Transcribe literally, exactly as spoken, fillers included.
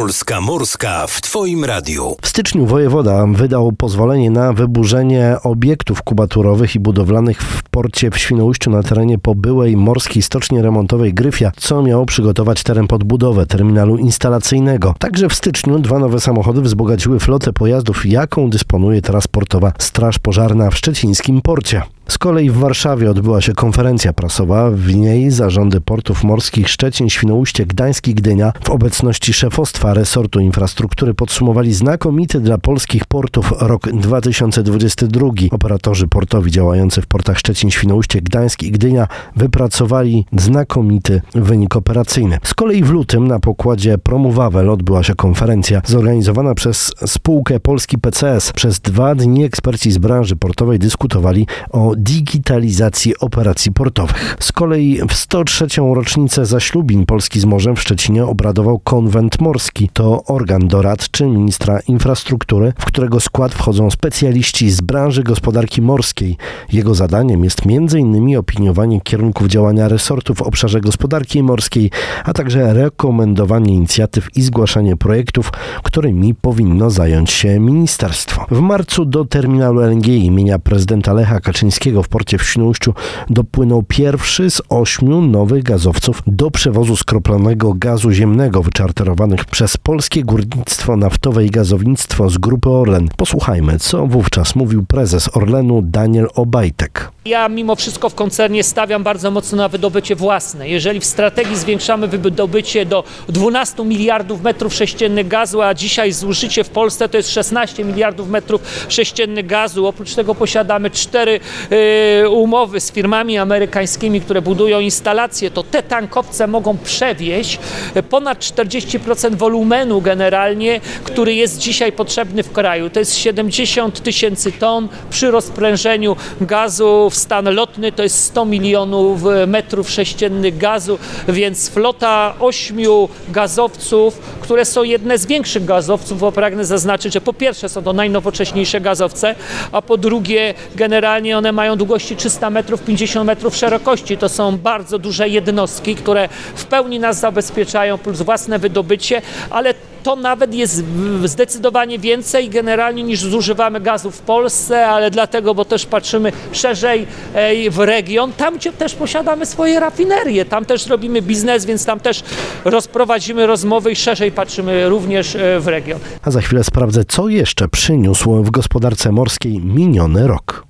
Polska Morska w Twoim radiu. W styczniu wojewoda wydał pozwolenie na wyburzenie obiektów kubaturowych i budowlanych w porcie w Świnoujściu na terenie po byłej morskiej stoczni remontowej Gryfia, co miało przygotować teren pod budowę terminalu instalacyjnego. Także w styczniu dwa nowe samochody wzbogaciły flotę pojazdów, jaką dysponuje teraz portowa Straż Pożarna w szczecińskim porcie. Z kolei w Warszawie odbyła się konferencja prasowa. W niej zarządy portów morskich Szczecin, Świnoujście, Gdańsk i Gdynia w obecności szefostwa resortu infrastruktury podsumowali znakomity dla polskich portów rok dwa tysiące dwudziesty drugi. Operatorzy portowi działający w portach Szczecin, Świnoujście, Gdańsk i Gdynia wypracowali znakomity wynik operacyjny. Z kolei w lutym na pokładzie Promu Wawel odbyła się konferencja zorganizowana przez spółkę Polski P C S. Przez dwa dni eksperci z branży portowej dyskutowali o digitalizacji operacji portowych. Z kolei w sto trzecią rocznicę zaślubin Polski z morzem w Szczecinie obradował Konwent Morski. To organ doradczy ministra infrastruktury, w którego skład wchodzą specjaliści z branży gospodarki morskiej. Jego zadaniem jest między innymi opiniowanie kierunków działania resortu w obszarze gospodarki morskiej, a także rekomendowanie inicjatyw i zgłaszanie projektów, którymi powinno zająć się ministerstwo. W marcu do terminalu L N G imienia prezydenta Lecha Kaczyńskiego w porcie w Świnoujściu dopłynął pierwszy z ośmiu nowych gazowców do przewozu skroplonego gazu ziemnego wyczarterowanych przez Polskie Górnictwo Naftowe i Gazownictwo z Grupy Orlen. Posłuchajmy, co wówczas mówił prezes Orlenu Daniel Obajtek. Ja mimo wszystko w koncernie stawiam bardzo mocno na wydobycie własne. Jeżeli w strategii zwiększamy wydobycie do dwunastu miliardów metrów sześciennych gazu, a dzisiaj zużycie w Polsce to jest szesnaście miliardów metrów sześciennych gazu, oprócz tego posiadamy cztery yy, umowy z firmami amerykańskimi, które budują instalacje, to te tankowce mogą przewieźć ponad czterdzieści procent wolumenu generalnie, który jest dzisiaj potrzebny w kraju. To jest siedemdziesiąt tysięcy ton przy rozprężeniu gazu w stan lotny, to jest sto milionów metrów sześciennych gazu, więc flota ośmiu gazowców, które są jedne z większych gazowców, bo pragnę zaznaczyć, że po pierwsze są to najnowocześniejsze gazowce, a po drugie generalnie one mają długości trzysta metrów, pięćdziesiąt metrów szerokości. To są bardzo duże jednostki, które w pełni nas zabezpieczają, plus własne wydobycie, ale to nawet jest zdecydowanie więcej generalnie niż zużywamy gazu w Polsce, ale dlatego, bo też patrzymy szerzej w region, tam gdzie też posiadamy swoje rafinerie, tam też robimy biznes, więc tam też rozprowadzimy rozmowy i szerzej patrzymy również w region. A za chwilę sprawdzę, co jeszcze przyniósł w gospodarce morskiej miniony rok.